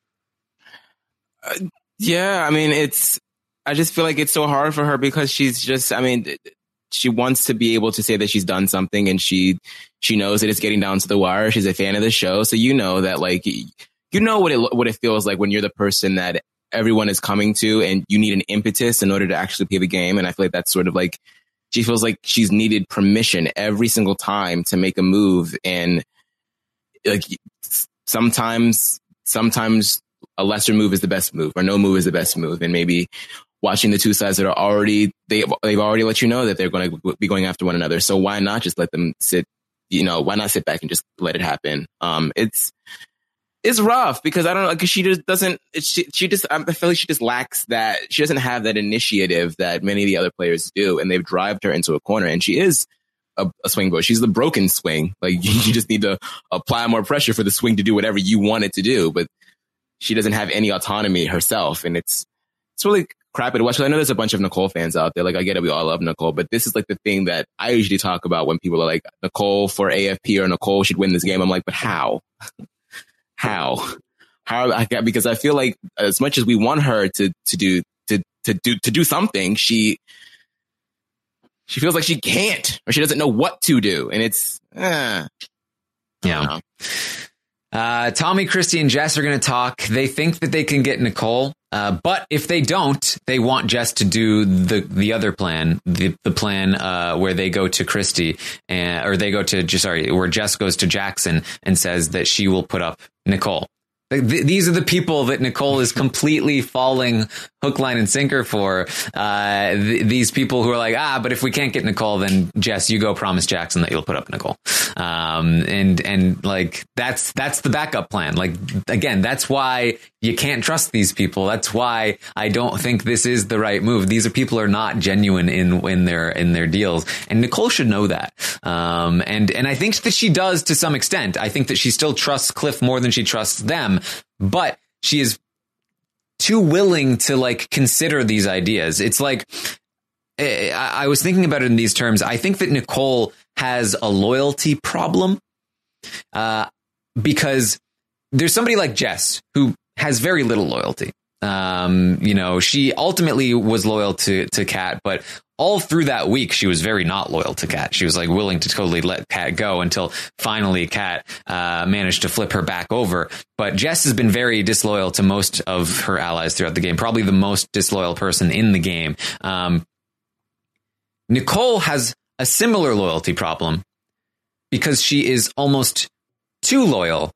Speaker 3: Uh- Yeah, I mean, it's, I just feel like it's so hard for her because she's just, I mean, she wants to be able to say that she's done something, and she, she knows that it's getting down to the wire. She's a fan of the show. So you know that, like, you know what it, what it feels like when you're the person that everyone is coming to and you need an impetus in order to actually play the game. And I feel like that's sort of like, she feels like she's needed permission every single time to make a move. And like, sometimes, sometimes, a lesser move is the best move, or no move is the best move. And maybe watching the two sides that are already, they, they've already let you know that they're going to be going after one another. So why not just let them sit, you know, why not sit back and just let it happen? Um, it's, it's rough because I don't know, because she just doesn't, she, she just, I feel like she just lacks that, she doesn't have that initiative that many of the other players do. And they've driven her into a corner, and she is a, a swing vote. She's the broken swing. Like, you just need to apply more pressure for the swing to do whatever you want it to do. But she doesn't have any autonomy herself, and it's it's really crappy to watch. I know there's a bunch of Nicole fans out there. Like, I get it, we all love Nicole, but this is like the thing that I usually talk about when people are like, Nicole for A F P or Nicole should win this game. I'm like, but how? How? How? I got, because I feel like as much as we want her to to do to to do to do something, she she feels like she can't, or she doesn't know what to do, and it's eh,
Speaker 2: yeah. Uh, Tommy, Christie, and Jess are going to talk. They think that they can get Nicole, uh, but if they don't, they want Jess to do the the other plan, the the plan uh, where they go to Christie, and, or they go to, sorry, where Jess goes to Jackson and says that she will put up Nicole. Th- these are the people that Nicole is completely falling hook, line, and sinker for. Uh, th- these people who are like, ah, but if we can't get Nicole, then Jess, you go promise Jackson that you'll put up Nicole. Um, and, and like, that's, that's the backup plan. Like, again, that's why you can't trust these people. That's why I don't think this is the right move. These are people who are not genuine in, in their, in their deals. And Nicole should know that. Um, and, and I think that she does to some extent. I think that she still trusts Cliff more than she trusts them, but she is too willing to like consider these ideas. It's like, I, I was thinking about it in these terms. I think that Nicole has a loyalty problem, uh, because there's somebody like Jess who has very little loyalty. Um, you know, she ultimately was loyal to, to Kat, but all through that week, she was very not loyal to Kat. She was like willing to totally let Kat go until finally Kat uh, managed to flip her back over. But Jess has been very disloyal to most of her allies throughout the game, probably the most disloyal person in the game. Um, Nicole has a similar loyalty problem because she is almost too loyal,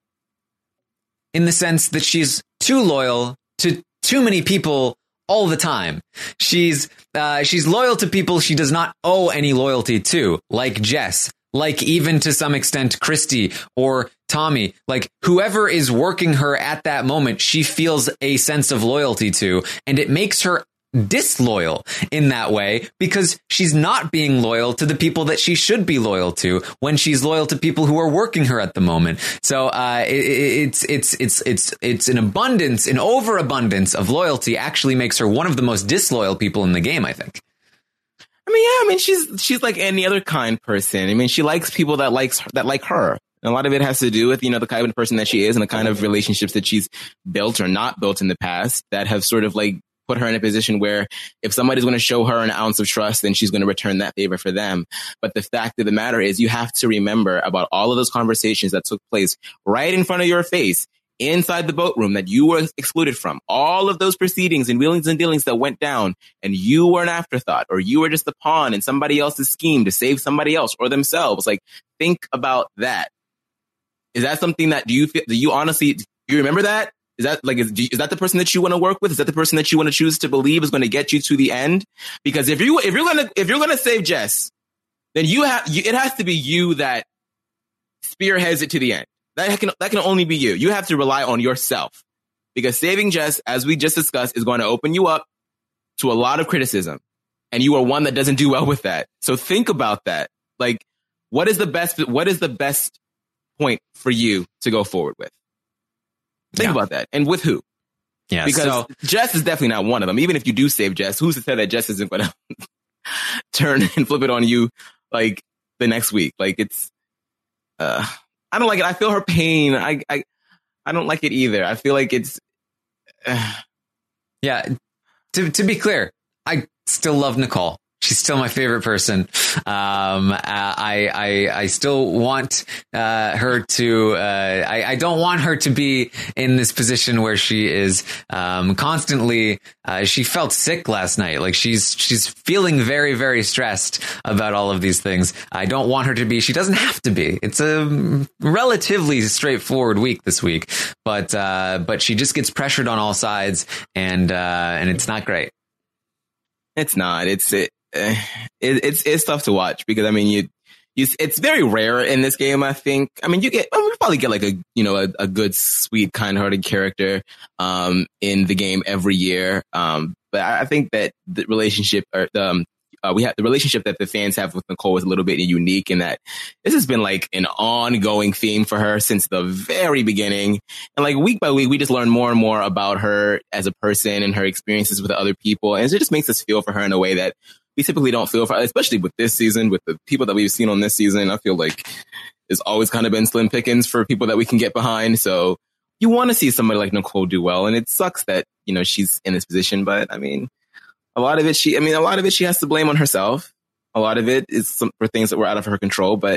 Speaker 2: in the sense that she's too loyal to too many people all the time. She's uh, she's loyal to people she does not owe any loyalty to, like Jess, like even to some extent Christie or Tommy. Like whoever is working her at that moment, she feels a sense of loyalty to, and it makes her disloyal in that way because she's not being loyal to the people that she should be loyal to when she's loyal to people who are working her at the moment. So uh, it, it's it's it's it's it's an abundance, an overabundance of loyalty actually makes her one of the most disloyal people in the game, I think.
Speaker 3: I mean, yeah, I mean, she's she's like any other kind person. I mean, she likes people that likes that like her. And a lot of it has to do with, you know, the kind of person that she is and the kind of relationships that she's built or not built in the past that have sort of like put her in a position where if somebody's going to show her an ounce of trust, then she's going to return that favor for them. But the fact of the matter is you have to remember about all of those conversations that took place right in front of your face inside the boat room that you were excluded from, all of those proceedings and wheelings and dealings that went down, and you were an afterthought, or you were just a pawn in somebody else's scheme to save somebody else or themselves. Like, think about that. Is that something that do you feel, do you honestly, do you remember that? Is that like, is, is that the person that you want to work with? Is that the person that you want to choose to believe is going to get you to the end? Because if you, if you're going to, if you're going to save Jess, then you have, you, it has to be you that spearheads it to the end. That can, that can only be you. You have to rely on yourself, because saving Jess, as we just discussed, is going to open you up to a lot of criticism. And you are one that doesn't do well with that. So think about that. Like, what is the best, what is the best point for you to go forward with? Think yeah. about that. And with who?
Speaker 2: Yeah.
Speaker 3: Because
Speaker 2: so,
Speaker 3: Jess is definitely not one of them. Even if you do save Jess, who's to say that Jess isn't going to turn and flip it on you like the next week? Like, it's, uh, I don't like it. I feel her pain. I, I, I don't like it either. I feel like it's, uh,
Speaker 2: yeah. To, to be clear, I still love Nicole. She's still my favorite person. Um, I, I, I still want, uh, her to, uh, I, I don't want her to be in this position where she is, um, constantly, uh, she felt sick last night. Like she's, she's feeling very, very stressed about all of these things. I don't want her to be, she doesn't have to be. It's a relatively straightforward week this week, but, uh, but she just gets pressured on all sides, and, uh, and it's not great.
Speaker 3: It's not, it's, it. It, it's it's tough to watch, because I mean you you it's very rare in this game. I think I mean you get I mean, you probably get like a you know a, a good, sweet, kind-hearted character um in the game every year, um but I, I think that the relationship or the um, uh, we have the relationship that the fans have with Nicole is a little bit unique, in that this has been like an ongoing theme for her since the very beginning, and like week by week we just learn more and more about her as a person and her experiences with other people, and it just makes us feel for her in a way that we typically don't feel for, especially with this season, with the people that we've seen on this season. I feel like it's always kind of been slim pickings for people that we can get behind. So you want to see somebody like Nicole do well. And it sucks that, you know, she's in this position. But I mean, a lot of it, she, I mean, a lot of it she has to blame on herself. A lot of it is some, for things that were out of her control. But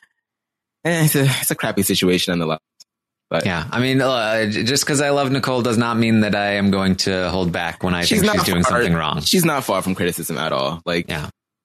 Speaker 3: eh, it's, a, it's a crappy situation nonetheless. But
Speaker 2: yeah, I mean, uh, just because I love Nicole does not mean that I am going to hold back when I she's think she's doing far, something wrong.
Speaker 3: She's not far from criticism at all. Like,
Speaker 2: yeah,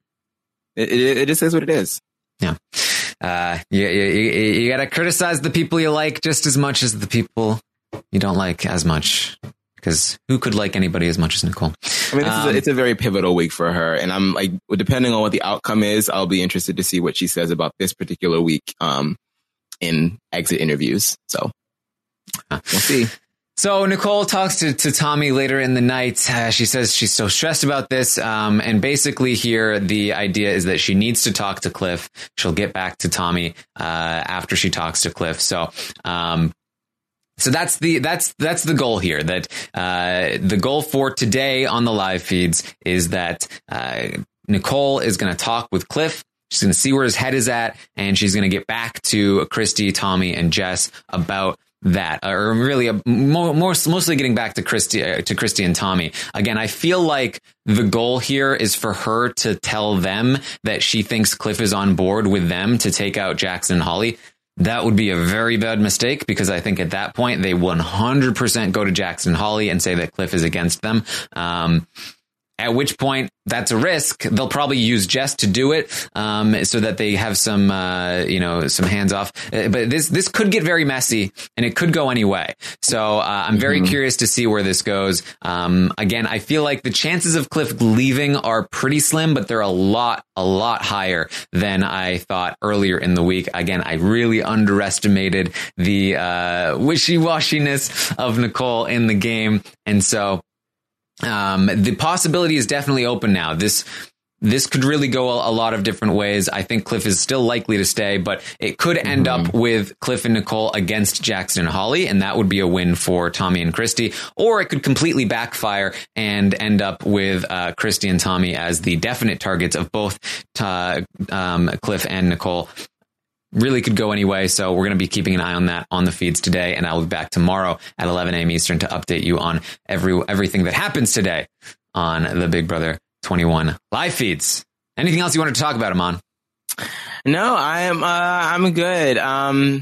Speaker 3: it, it, it just is what it is.
Speaker 2: Yeah. Uh, you, you, you got to criticize the people you like just as much as the people you don't like as much, because who could like anybody as much as Nicole?
Speaker 3: I mean, um, is a, it's a very pivotal week for her. And I'm like, depending on what the outcome is, I'll be interested to see what she says about this particular week. Um, in exit interviews. So we'll see.
Speaker 2: So Nicole talks to, to Tommy later in the night. Uh, she says she's so stressed about this. Um, and basically here, the idea is that she needs to talk to Cliff. She'll get back to Tommy, uh, after she talks to Cliff. So, um, So that's the that's that's the goal here. That uh, the goal for today on the live feeds is that uh, Nicole is going to talk with Cliff. She's going to see where his head is at, and she's going to get back to Christy, Tommy, and Jess about that, or really a, more, more mostly getting back to Christy uh, to Christy and Tommy. Again, I feel like the goal here is for her to tell them that she thinks Cliff is on board with them to take out Jackson and Holly. That would be a very bad mistake, because I think at that point they one hundred percent go to Jackson and Holly and say that Cliff is against them. Um, At which point, that's a risk. They'll probably use Jess to do it, um, so that they have some, uh, you know, some hands off. Uh, but this this could get very messy, and it could go any way. So uh, I'm very mm-hmm. curious to see where this goes. Um, again, I feel like the chances of Cliff leaving are pretty slim, but they're a lot, a lot higher than I thought earlier in the week. Again, I really underestimated the uh, wishy-washiness of Nicole in the game, and so. Um, the possibility is definitely open now. This, this could really go a, a lot of different ways. I think Cliff is still likely to stay, but it could end mm-hmm. up with Cliff and Nicole against Jackson and Holly, and that would be a win for Tommy and Christy. Or it could completely backfire and end up with uh, Christy and Tommy as the definite targets of both uh, um, Cliff and Nicole. Really could go anyway, so we're going to be keeping an eye on that on the feeds today, and I'll be back tomorrow at eleven a.m. Eastern to update you on every everything that happens today on the Big Brother twenty-one live feeds. Anything else you wanted to talk about, Aman?
Speaker 3: No, I am. Uh, I'm good. Um,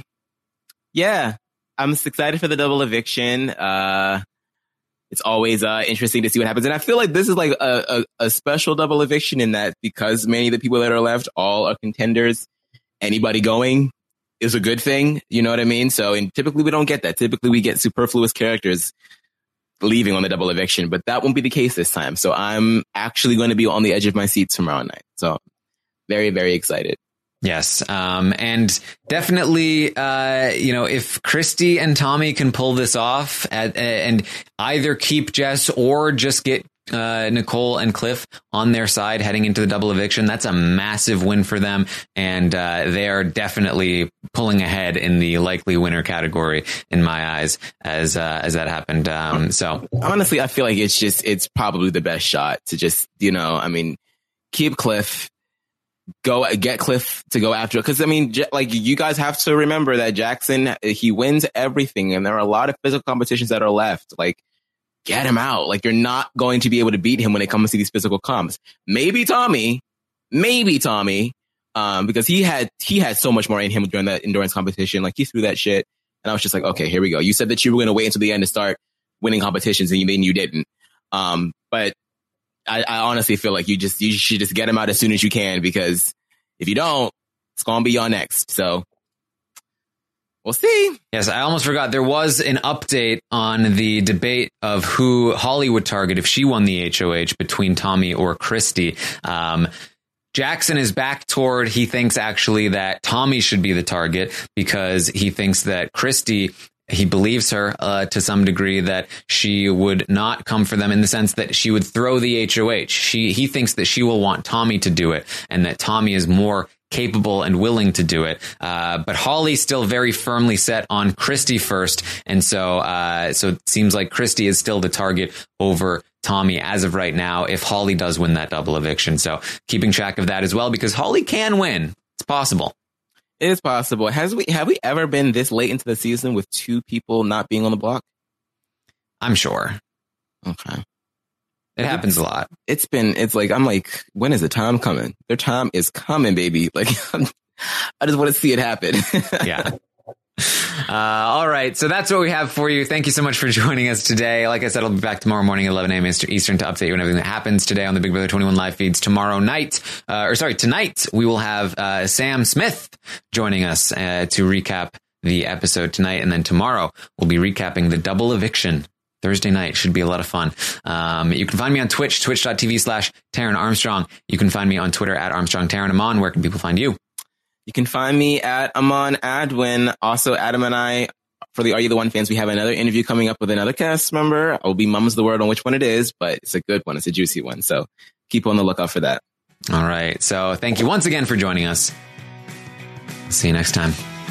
Speaker 3: yeah, I'm excited for the double eviction. Uh, it's always uh, interesting to see what happens, and I feel like this is like a, a, a special double eviction in that because many of the people that are left all are contenders. Anybody going is a good thing. You know what I mean? So, and typically we don't get that. Typically we get superfluous characters leaving on the double eviction, but that won't be the case this time. So I'm actually going to be on the edge of my seat tomorrow night. So very, very excited.
Speaker 2: Yes. Um, and definitely, uh, you know, if Christy and Tommy can pull this off at, and either keep Jess or just get uh, Nicole and Cliff on their side heading into the double eviction, that's a massive win for them. And uh, they are definitely pulling ahead in the likely winner category in my eyes as uh, as that happened. Um, so
Speaker 3: honestly, I feel like it's just it's probably the best shot to just, you know, I mean, keep Cliff. Go get Cliff to go after it. Cause I mean, like you guys have to remember that Jackson, he wins everything. And there are a lot of physical competitions that are left. Like get him out. Like you're not going to be able to beat him when it comes to these physical comps. Maybe Tommy, maybe Tommy, um, because he had, he had so much more in him during that endurance competition. Like he threw that shit. And I was just like, okay, here we go. You said that you were going to wait until the end to start winning competitions and you then you didn't. Um, but I, I honestly feel like you just you should just get him out as soon as you can, because if you don't, it's gonna be your next. So we'll see.
Speaker 2: Yes, I almost forgot. There was an update on the debate of who Holly would target if she won the H O H between Tommy or Christy. Um, Jackson is back toward, he thinks actually that Tommy should be the target because he thinks that Christy, he believes her uh, to some degree that she would not come for them in the sense that she would throw the H O H. She, he thinks that she will want Tommy to do it and that Tommy is more capable and willing to do it. Uh, but Holly's still very firmly set on Christy first. And so, uh, so it seems like Christy is still the target over Tommy as of right now, if Holly does win that double eviction. So keeping track of that as well, because Holly can win. It's possible.
Speaker 3: It is possible. Has we have we ever been this late into the season with two people not being on the block?
Speaker 2: I'm sure.
Speaker 3: Okay.
Speaker 2: It happens a lot.
Speaker 3: It's been, it's like, I'm like, when is the time coming? Their time is coming, baby. Like, I just want to see it happen.
Speaker 2: Yeah. Uh, all right. So that's what we have for you. Thank you so much for joining us today. Like I said, I'll be back tomorrow morning at eleven a.m. Eastern to update you on everything that happens today on the Big Brother twenty-one live feeds. Tomorrow night, uh, or sorry, tonight, we will have uh, Sam Smith joining us uh, to recap the episode tonight. And then tomorrow, we'll be recapping the double eviction. Thursday night should be a lot of fun. Um, you can find me on Twitch, twitch.tv slash Taran Armstrong. You can find me on Twitter at Armstrong Taran. Amon, where can people find you?
Speaker 3: You can find me at Amon Adwin. Also, Adam and I, for the Are You the One fans, we have another interview coming up with another cast member. I'll be mum's the word on which one it is, but it's a good one. It's a juicy one. So keep on the lookout for that.
Speaker 2: All right. So thank you once again for joining us. See you next time.